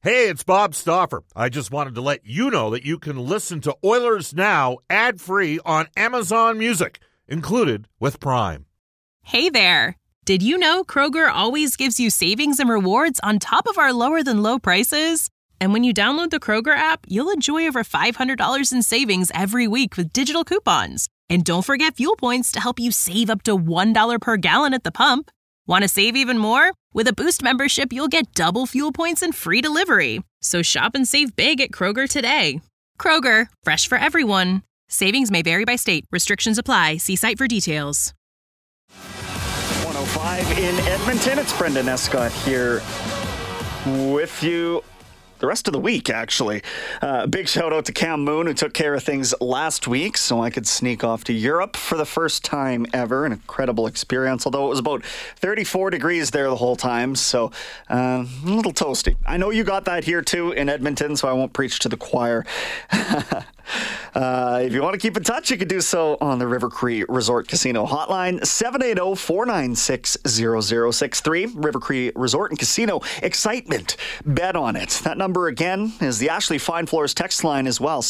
Hey, it's Bob Stauffer. I just wanted to let you know that you can listen to Oilers Now ad-free on Amazon Music, included with Prime. Hey there. Did you know Kroger always gives you savings and rewards on top of our lower-than-low prices? And when you download the Kroger app, you'll enjoy over $500 in savings every week with digital coupons. And don't forget fuel points to help you save up to $1 per gallon at the pump. Want to save even more? With a Boost membership, you'll get double fuel points and free delivery. So shop and save big at Kroger today. Kroger, fresh for everyone. Savings may vary by state. Restrictions apply. See site for details. 105 in Edmonton. It's Brendan Escott here with you the rest of the week, actually. Big shout out to Cam Moon, who took care of things last week, so I could sneak off to Europe for the first time ever. An incredible experience, although it was about 34 degrees there the whole time, so a little toasty. I know you got that here too in Edmonton, so I won't preach to the choir. If you want to keep in touch, you can do so on the River Cree Resort Casino hotline, 780-496-0063. River Cree Resort and Casino. Excitement. Bet on it. That number again is the Ashley Fine Floors text line as well,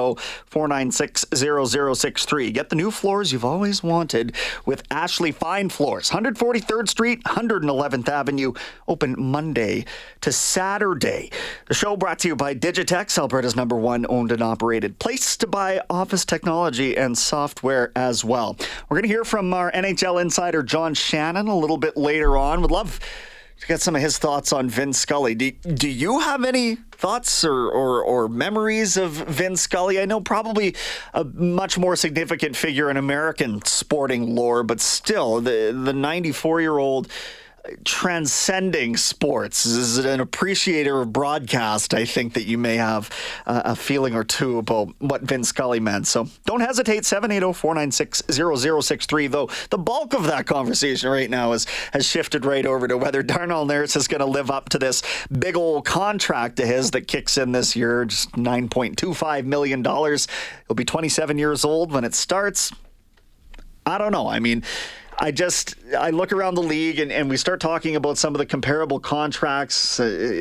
780-496-0063. Get the new floors you've always wanted with Ashley Fine Floors. 143rd Street, 111th Avenue. Open Monday to Saturday. The show brought to you by Digitex, Alberta's #1 owned and operated place to buy office technology and software as well. We're going to hear from our NHL insider John Shannon a little bit later on. Would love to get some of his thoughts on Vin Scully. Do you have any thoughts or memories of Vin Scully? I know probably a much more significant figure in American sporting lore, but still, the 94-year-old transcending sports, is an appreciator of broadcast. I think that you may have a feeling or two about what Vin Scully meant. So don't hesitate, 780-496-0063, though the bulk of that conversation right now has shifted right over to whether Darnell Nurse is going to live up to this big old contract of his that kicks in this year, just $9.25 million. He'll be 27 years old when it starts. I don't know. I mean, I look around the league and we start talking about some of the comparable contracts.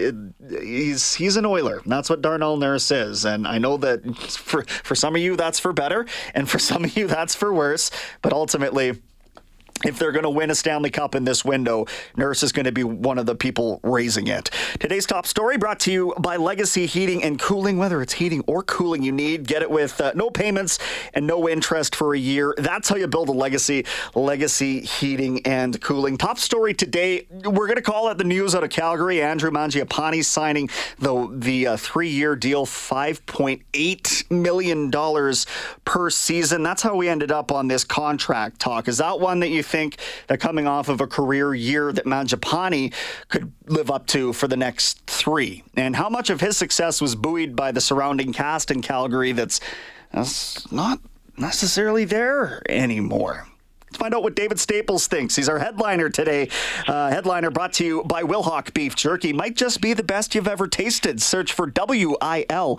He's an Oiler. That's what Darnell Nurse is. And I know that for some of you, that's for better. And for some of you, that's for worse. But ultimately, if they're going to win a Stanley Cup in this window, Nurse is going to be one of the people raising it. Today's top story brought to you by Legacy Heating and Cooling. Whether it's heating or cooling you need, get it with no payments and no interest for a year. That's how you build a legacy. Legacy Heating and Cooling. Top story today, we're going to call it the news out of Calgary. Andrew Mangiapane signing the 3-year deal, $5.8 million per season. That's how we ended up on this contract talk. Is that one that you think that coming off of a career year that Mangiapane could live up to for the next 3? And how much of his success was buoyed by the surrounding cast in Calgary that's not necessarily there anymore? Let's find out what David Staples thinks. He's our headliner today. Headliner brought to you by Wilhauk Beef Jerky. Might just be the best you've ever tasted. Search for WILHAUK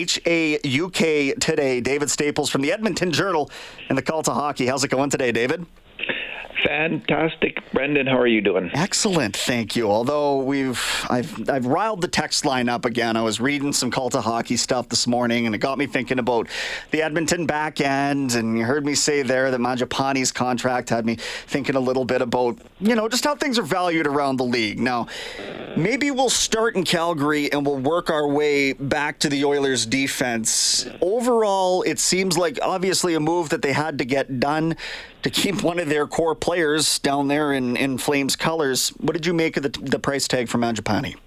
today. David Staples from the Edmonton Journal and the Call to Hockey. How's it going today, David? Fantastic, Brendan. How are you doing? Excellent, thank you. Although I've riled the text line up again. I was reading some Call to Hockey stuff this morning, and it got me thinking about the Edmonton back end. And you heard me say there that Mangiapane's contract had me thinking a little bit about, just how things are valued around the league. Now, maybe we'll start in Calgary and we'll work our way back to the Oilers' defense. Overall, it seems like obviously a move that they had to get done to keep one of their core players down there in Flames colors. What did you make of the price tag for Mangiapane?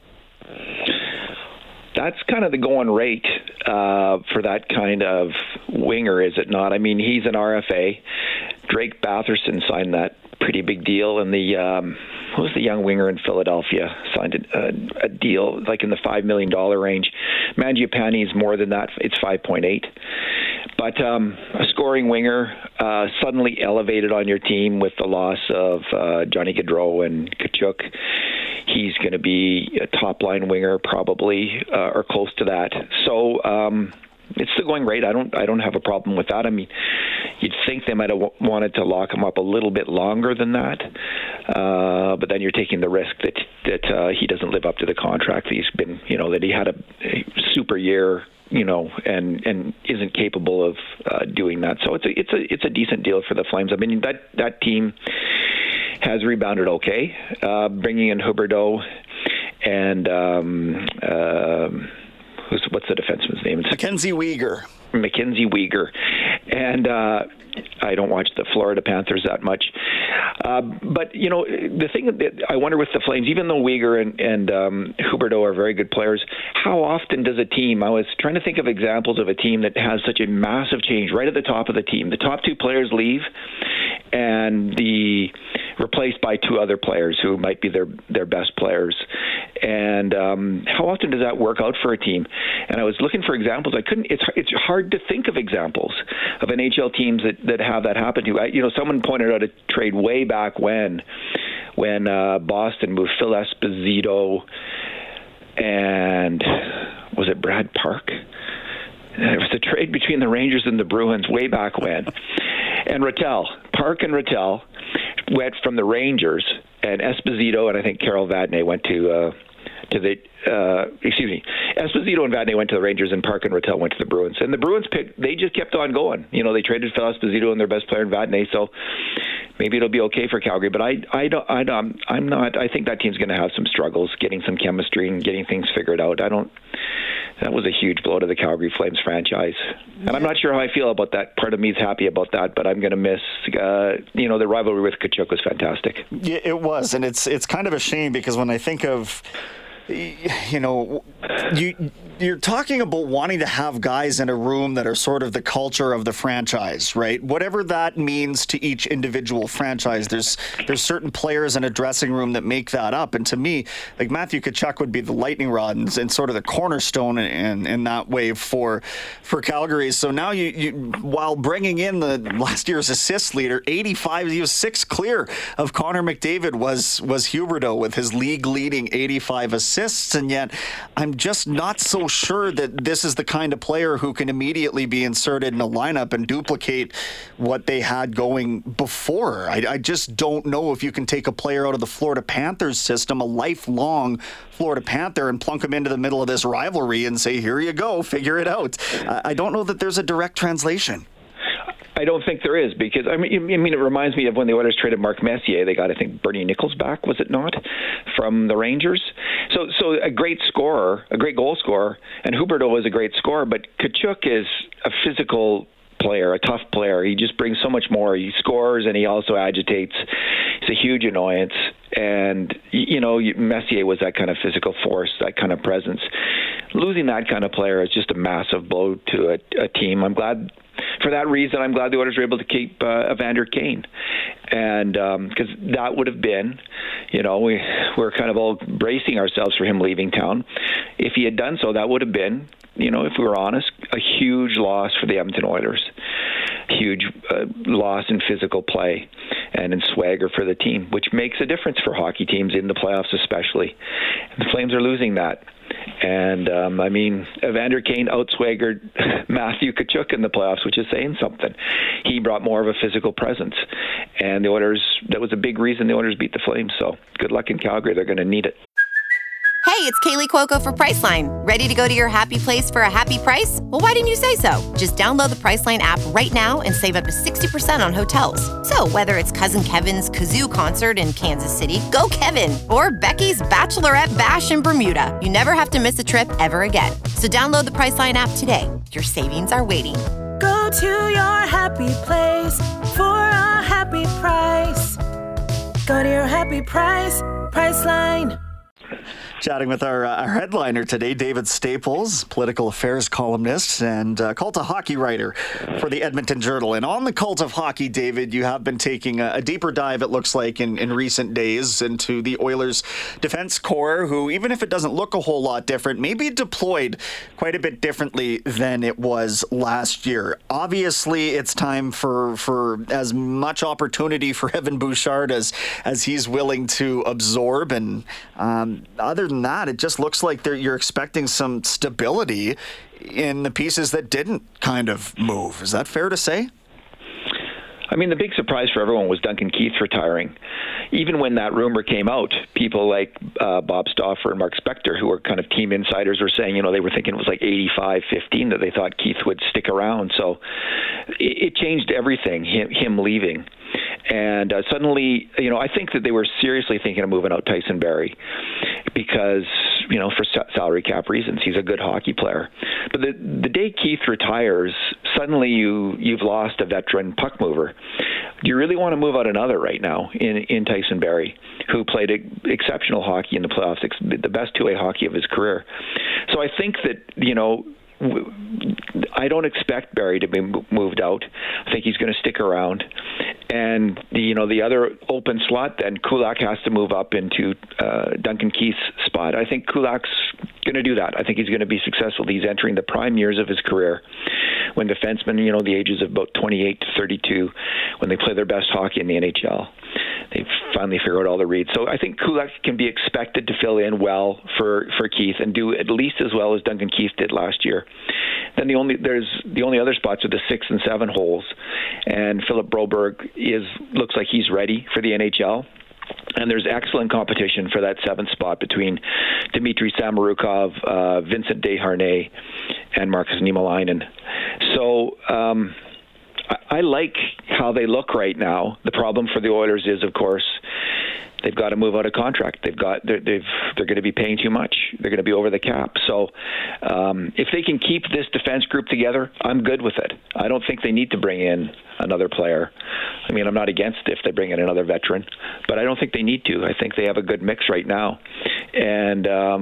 That's kind of the going rate for that kind of winger, is it not? I mean, he's an RFA. Drake Batherson signed that pretty big deal, and who's the young winger in Philadelphia signed a deal like in the $5 million range. Mangiapane is more than that. It's 5.8. But a scoring winger suddenly elevated on your team with the loss of Johnny Gaudreau and Tkachuk. He's going to be a top-line winger probably, or close to that. So it's the going rate. I don't have a problem with that. I mean, you'd think they might have wanted to lock him up a little bit longer than that, but then you're taking the risk that he doesn't live up to the contract that he's been, that he had a super year, and isn't capable of doing that. So it's a decent deal for the Flames. I mean, that team has rebounded okay, bringing in Huberdeau and what's the defenseman's name? Mackenzie Weegar. And I don't watch the Florida Panthers that much. But, the thing that I wonder with the Flames, even though Weegar and Huberdeau are very good players, how often does a team, I was trying to think of examples of a team that has such a massive change right at the top of the team. The top two players leave and replaced by two other players who might be their best players. And how often does that work out for a team? And I was looking for examples. I couldn't. It's hard to think of examples of NHL teams that have that happen to. Someone pointed out a trade way back when Boston moved Phil Esposito and was it Brad Park? It was a trade between the Rangers and the Bruins way back when. And Park and Rattel went from the Rangers, and Esposito and I think Carol Vadnais went to the Esposito and Vadnais went to the Rangers, and Park and Rattel went to the Bruins. And the Bruins they just kept on going. They traded Phil Esposito and their best player in Vadnais, so maybe it'll be okay for Calgary. But I think that team's going to have some struggles getting some chemistry and getting things figured out. That was a huge blow to the Calgary Flames franchise. And I'm not sure how I feel about that. Part of me is happy about that, but I'm going to miss, the rivalry with Tkachuk was fantastic. Yeah, it was. And it's kind of a shame because when I think of, you're talking about wanting to have guys in a room that are sort of the culture of the franchise, right? Whatever that means to each individual franchise, there's certain players in a dressing room that make that up. And to me, like Matthew Tkachuk would be the lightning rod and sort of the cornerstone in that way for Calgary. So now you while bringing in the last year's assist leader, 85, he was 6 clear of Connor McDavid was Huberdeau with his league leading 85 assists. And yet I'm just not so sure that this is the kind of player who can immediately be inserted in a lineup and duplicate what they had going before. I just don't know if you can take a player out of the Florida Panthers system, a lifelong Florida Panther, and plunk him into the middle of this rivalry and say, here you go, figure it out. I don't know that there's a direct translation. I don't think there is, because I mean it reminds me of when the Oilers traded Mark Messier. They got, I think, Bernie Nichols back, was it not, from the Rangers? So a great scorer, a great goal scorer, and Huberdeau was a great scorer, but Tkachuk is a physical player, a tough player. He just brings so much more. He scores and he also agitates. He's a huge annoyance. And, Messier was that kind of physical force, that kind of presence. Losing that kind of player is just a massive blow to a team. For that reason, I'm glad the Oilers were able to keep Evander Kane. And because that would have been, we're kind of all bracing ourselves for him leaving town. If he had done so, that would have been, if we were honest, a huge loss for the Edmonton Oilers. Huge loss in physical play and in swagger for the team, which makes a difference for hockey teams in the playoffs especially. And the Flames are losing that. And, Evander Kane outswaggered Matthew Tkachuk in the playoffs, which is saying something. He brought more of a physical presence. And the Oilers, that was a big reason the Oilers beat the Flames. So good luck in Calgary. They're going to need it. Hey, it's Kaylee Cuoco for Priceline. Ready to go to your happy place for a happy price? Well, why didn't you say so? Just download the Priceline app right now and save up to 60% on hotels. So whether it's Cousin Kevin's Kazoo Concert in Kansas City, go Kevin, or Becky's Bachelorette Bash in Bermuda, you never have to miss a trip ever again. So download the Priceline app today. Your savings are waiting. Go to your happy place for a happy price. Go to your happy price, Priceline. Chatting with our headliner today, David Staples, political affairs columnist and cult of hockey writer for the Edmonton Journal. And on the cult of hockey, David, you have been taking a deeper dive, it looks like, in recent days into the Oilers defense corps, who, even if it doesn't look a whole lot different, maybe deployed quite a bit differently than it was last year. Obviously, it's time for as much opportunity for Evan Bouchard as he's willing to absorb. And other than that, it just looks like you're expecting some stability in the pieces that didn't kind of move. Is that fair to say? I mean, the big surprise for everyone was Duncan Keith retiring. Even when that rumor came out, people like Bob Stauffer and Mark Spector, who were kind of team insiders, were saying, they were thinking it was like 85-15 that they thought Keith would stick around. So it changed everything, him leaving. And suddenly, I think that they were seriously thinking of moving out Tyson Barrie because, for salary cap reasons, he's a good hockey player. But the day Keith retires, suddenly you've lost a veteran puck mover. Do you really want to move out another right now in Tyson Barrie, who played exceptional hockey in the playoffs, the best two-way hockey of his career? So I think that, I don't expect Barrie to be moved out. I think he's going to stick around. And, the other open slot, then Kulak has to move up into Duncan Keith's spot. I think Kulak's going to do that. I think he's going to be successful. He's entering the prime years of his career when defensemen, the ages of about 28 to 32, when they play their best hockey in the NHL. They've finally figured out all the reads. So I think Kulak can be expected to fill in well for Keith and do at least as well as Duncan Keith did last year. Then the only other spots are the 6 and 7 holes, and Philip Broberg looks like he's ready for the NHL. And there's excellent competition for that 7th spot between Dmitry Samorukov, Vincent Desharnais, and Markus Niemelainen. So I like how they look right now. The problem for the Oilers is, of course, they've got to move out of contract. They're going to be paying too much. They're going to be over the cap. So if they can keep this defense group together, I'm good with it. I don't think they need to bring in another player. I mean, I'm not against if they bring in another veteran, but I don't think they need to. I think they have a good mix right now. And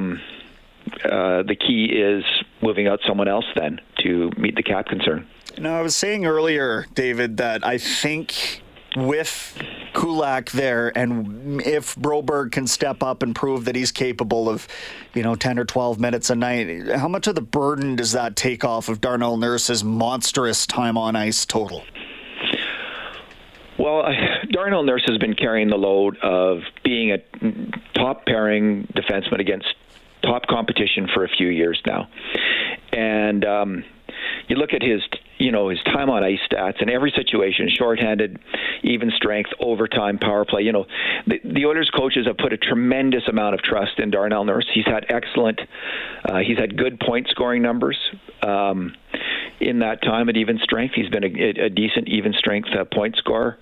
the key is moving out someone else then to meet the cap concern. I was saying earlier, David, that I think with Kulak there, and if Broberg can step up and prove that he's capable of, 10 or 12 minutes a night, how much of the burden does that take off of Darnell Nurse's monstrous time on ice total? Well, Darnell Nurse has been carrying the load of being a top pairing defenseman against top competition for a few years now. And you look at his time on ice stats in every situation, shorthanded, even strength, overtime, power play. The Oilers coaches have put a tremendous amount of trust in Darnell Nurse. He's had he's had good point scoring numbers in that time at even strength. He's been a decent even strength point scorer.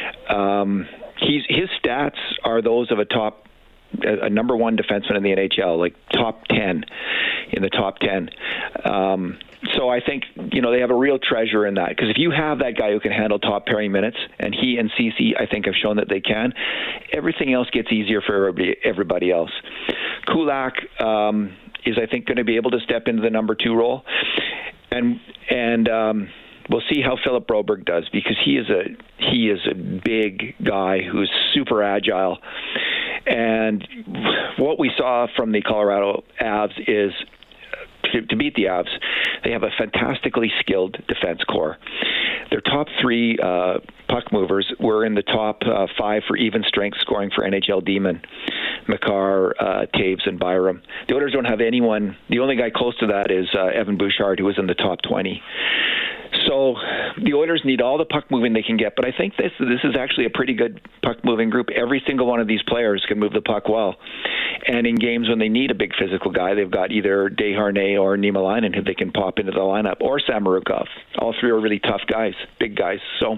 His stats are those of a number one defenseman in the NHL, like top 10 in the top 10. So I think, they have a real treasure in that, because if you have that guy who can handle top pairing minutes, and he and Ceci, I think, have shown that they can, everything else gets easier for everybody else. Kulak is, I think, going to be able to step into the number 2 role, and we'll see how Philip Broberg does, because he is a big guy who's super agile. And what we saw from the Colorado Avs is, to beat the Avs, they have a fantastically skilled defense core. Their top 3 puck movers were in the top 5 for even strength scoring for NHL D-men: Makar, Taves, and Byram. The Oilers don't have anyone. The only guy close to that is Evan Bouchard, who was in the top 20. So the Oilers need all the puck moving they can get, but I think this is actually a pretty good puck moving group. Every single one of these players can move the puck well. And in games when they need a big physical guy, they've got either Desharnais or Niemelainen who they can pop into the lineup, or Samorukov. All 3 are really tough guys, big guys. So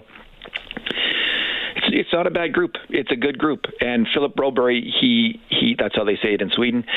it's not a bad group. It's a good group. And Philip Broberg, he that's how they say it in Sweden.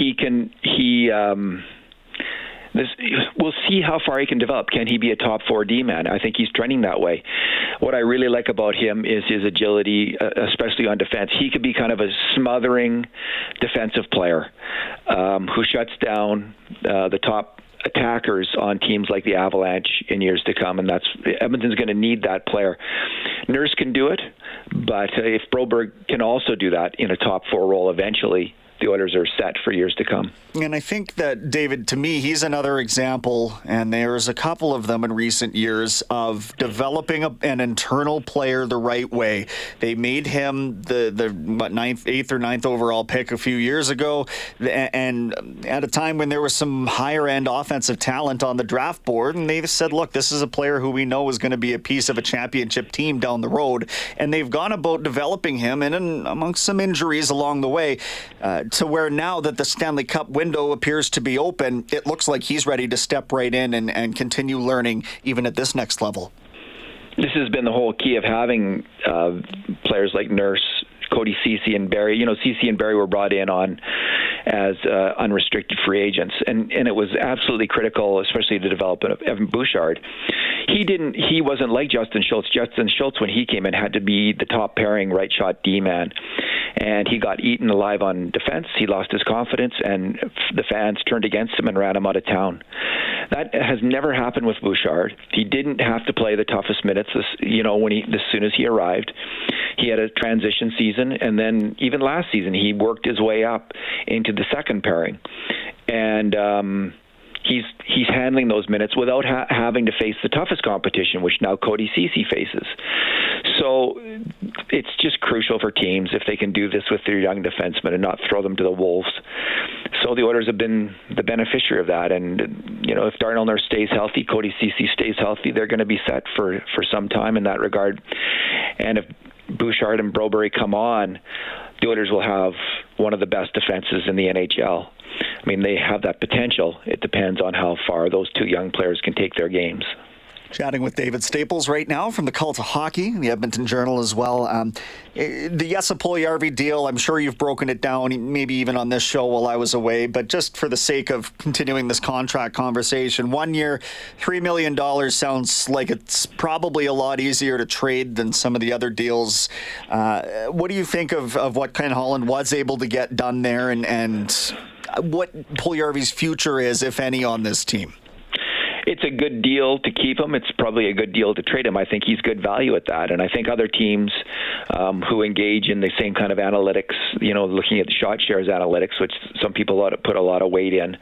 We'll see how far he can develop. Can he be a top 4 D-man? I think he's trending that way. What I really like about him is his agility, especially on defense. He could be kind of a smothering defensive player who shuts down the top attackers on teams like the Avalanche in years to come, and Edmonton's going to need that player. Nurse can do it, but if Broberg can also do that in a top 4 role eventually, the Oilers are set for years to come. And I think that, David, to me, he's another example, and there's a couple of them in recent years, of developing an internal player the right way. They made him the 8th or 9th overall pick a few years ago, and at a time when there was some higher-end offensive talent on the draft board, and they said, look, this is a player who we know is going to be a piece of a championship team down the road, and they've gone about developing him, and amongst some injuries along the way, to where now that the Stanley Cup window appears to be open, it looks like he's ready to step right in and continue learning even at this next level. This has been the whole key of having players like Nurse, Cody Ceci, and Barry. You know, Ceci and Barry were brought in on as unrestricted free agents, and it was absolutely critical, especially the development of Evan Bouchard. He wasn't like Justin Schultz. Justin Schultz, when he came in, had to be the top pairing right shot D-man, and he got eaten alive on defense. He lost his confidence, and the fans turned against him and ran him out of town. That has never happened with Bouchard. He didn't have to play the toughest minutes, as soon as he arrived. He had a transition season, and then even last season, he worked his way up into the second pairing. And he's handling those minutes without having to face the toughest competition, which now Cody Ceci faces. So it's just crucial for teams if they can do this with their young defensemen and not throw them to the wolves. So the Oilers have been the beneficiary of that. And, if Darnell Nurse stays healthy, Cody Ceci stays healthy, they're going to be set for some time in that regard. And if Bouchard and Broberry come on, the Oilers will have one of the best defenses in the NHL. I mean, they have that potential. It depends on how far those two young players can take their games. Chatting with David Staples right now from the Cult of Hockey, the Edmonton Journal as well. The Jesse Puljujarvi deal, I'm sure you've broken it down, maybe even on this show while I was away, but just for the sake of continuing this contract conversation, 1 year, $3 million sounds like it's probably a lot easier to trade than some of the other deals. What do you think of what Ken Holland was able to get done there and what Puljujarvi's future is, if any, on this team? It's a good deal to keep him. It's probably a good deal to trade him. I think he's good value at that. And I think other teams who engage in the same kind of analytics, looking at the shot shares analytics, which some people put a lot of weight in,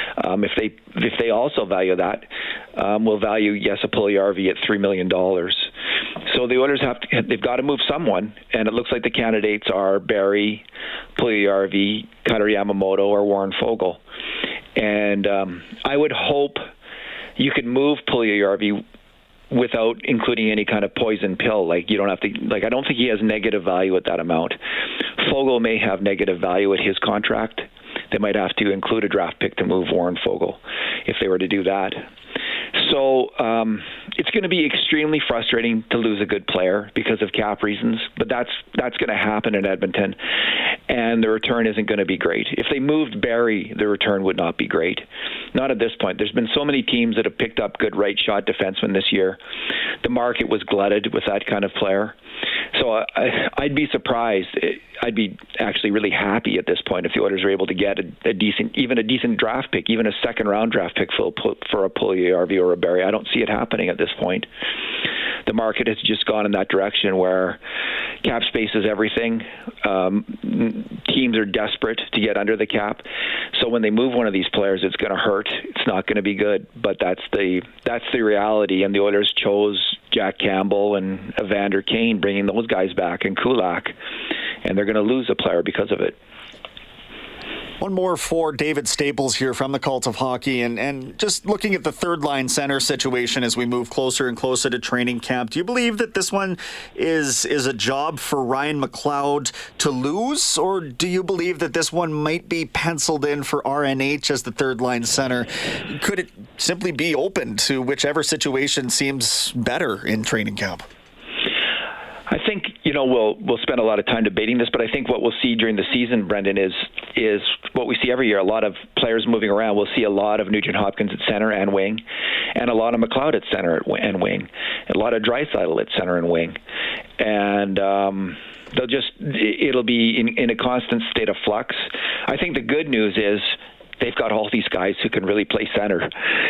if they also value that, will value Jesse Puljujarvi at $3 million. So the Oilers they've got to move someone, and it looks like the candidates are Barry, Puljujarvi, Kailer Yamamoto, or Warren Foegele. And I would hope you could move Puljujarvi without including any kind of poison pill. You don't have to. I don't think he has negative value at that amount. Foegele may have negative value at his contract. They might have to include a draft pick to move Warren Foegele if they were to do that. So it's going to be extremely frustrating to lose a good player because of cap reasons, but that's going to happen in Edmonton, and the return isn't going to be great. If they moved Barry, the return would not be great. Not at this point. There's been so many teams that have picked up good right shot defensemen this year. The market was glutted with that kind of player. So I'd be surprised. I'd be actually really happy at this point if the Oilers are able to get a decent draft pick, even a second-round draft pick for a Puljujarvi or a Barry. I don't see it happening at this point. The market has just gone in that direction where cap space is everything. Teams are desperate to get under the cap. So when they move one of these players, it's going to hurt. It's not going to be good. But that's the reality. And the Oilers chose Jack Campbell and Evander Kane, bringing those guys back, and Kulak. And they're going to lose a player because of it. One more for David Staples here from the Cult of Hockey, and just looking at the third-line center situation as we move closer and closer to training camp, do you believe that this one is a job for Ryan McLeod to lose, or do you believe that this one might be penciled in for RNH as the third-line center? Could it simply be open to whichever situation seems better in training camp? I think, we'll spend a lot of time debating this, but I think what we'll see during the season, Brendan, is what we see every year. A lot of players moving around. We'll see a lot of Nugent Hopkins at center and wing, and a lot of McLeod at center and wing, a lot of Draisaitl at center and wing. And it'll be in a constant state of flux. I think the good news is they've got all these guys who can really play center.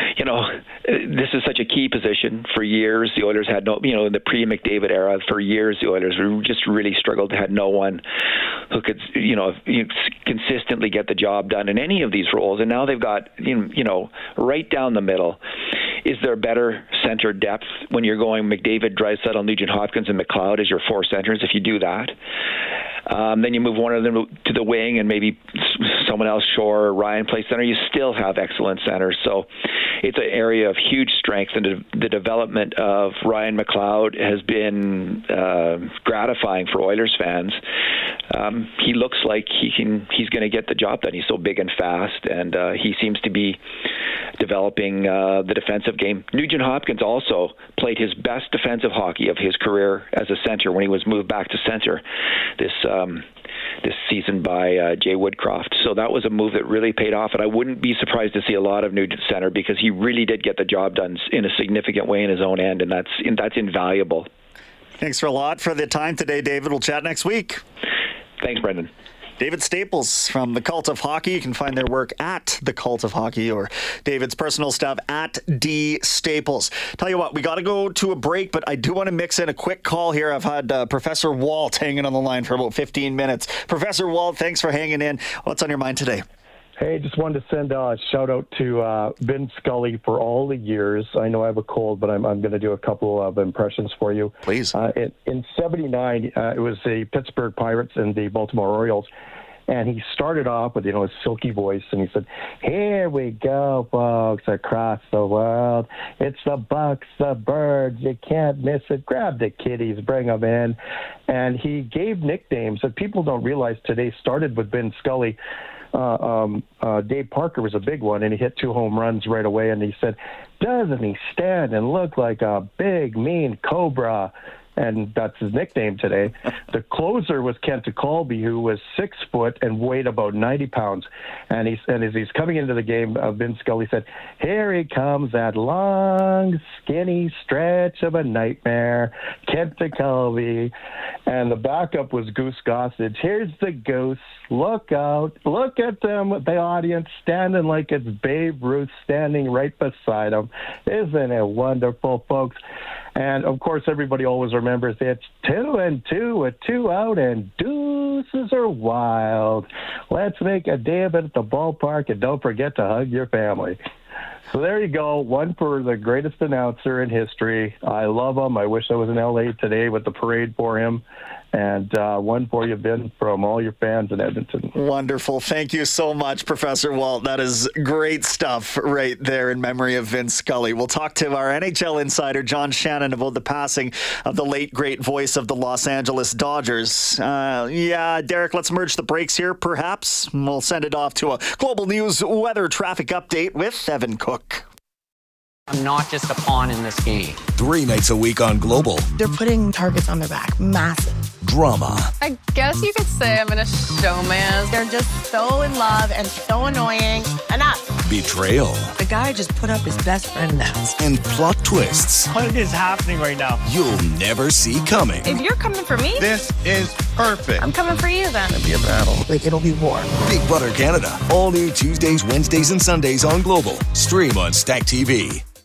This is such a key position. For years, the Oilers had no, in the pre-McDavid era, for years, the Oilers just really struggled. They had no one who could, consistently get the job done in any of these roles. And now they've got, right down the middle. Is there better center depth when you're going McDavid, Draisaitl, Nugent Hopkins, and McLeod as your 4 centers? If you do that, then you move one of them to the wing and maybe someone else, Shore or Ryan, play center. You still have excellent centers. So it's an area of huge strength, and the development of Ryan McLeod has been gratifying for Oilers fans. He looks like he's going to get the job done. He's so big and fast, and he seems to be developing the defensive game. Nugent Hopkins also played his best defensive hockey of his career as a center when he was moved back to center this season by Jay Woodcroft. So that was a move that really paid off, and I wouldn't be surprised to see a lot of Nugent center, because he really did get the job done in a significant way in his own end, and that's invaluable. Thanks a lot for the time today, David. We'll chat next week. Thanks, Brendan. David Staples from The Cult of Hockey. You can find their work at The Cult of Hockey, or David's personal stuff at D Staples. Tell you what, we got to go to a break, but I do want to mix in a quick call here. I've had Professor Walt hanging on the line for about 15 minutes. Professor Walt, thanks for hanging in. What's on your mind today? Hey, just wanted to send a shout out to Vin Scully for all the years. I know I have a cold, but I'm going to do a couple of impressions for you. Please. In '79, it was the Pittsburgh Pirates and the Baltimore Orioles. And he started off with, his silky voice, and he said, "Here we go, folks, across the world. It's the Bucks, the Birds. You can't miss it. Grab the kiddies, bring them in." And he gave nicknames that people don't realize today started with Vin Scully. Dave Parker was a big one, and he hit 2 home runs right away. And he said, "Doesn't he stand and look like a big, mean cobra?" And that's his nickname today. The closer was Kent Colby, who was 6 foot and weighed about 90 pounds. And as he's coming into the game, Vin Scully said, "Here he comes, that long, skinny stretch of a nightmare, Kent Colby." And the backup was Goose Gossage. "Here's the Goose. Look out. Look at them, the audience, standing like it's Babe Ruth standing right beside him. Isn't it wonderful, folks?" And, of course, everybody always remembers it's 2-2 with 2 out, and deuces are wild. Let's make a day of it at the ballpark, and don't forget to hug your family. So there you go, one for the greatest announcer in history. I love him. I wish I was in L.A. today with the parade for him. And one for you, Ben, from all your fans in Edmonton. Wonderful. Thank you so much, Professor Walt. That is great stuff right there in memory of Vin Scully. We'll talk to our NHL insider, John Shannon, about the passing of the late, great voice of the Los Angeles Dodgers. Derek, let's merge the breaks here, perhaps. We'll send it off to a Global News weather traffic update with Evan Cook. I'm not just a pawn in this game. 3 nights a week on Global. They're putting targets on their back. Massive. Drama. I guess you could say I'm in a showman. They're just so in love and so annoying. Enough. Betrayal. The guy just put up his best friend now. And plot twists. What is happening right now? You'll never see coming. If you're coming for me, this is perfect. I'm coming for you then. It'll be a battle. It'll be war. Big Brother Canada. All new Tuesdays, Wednesdays, and Sundays on Global. Stream on Stack TV.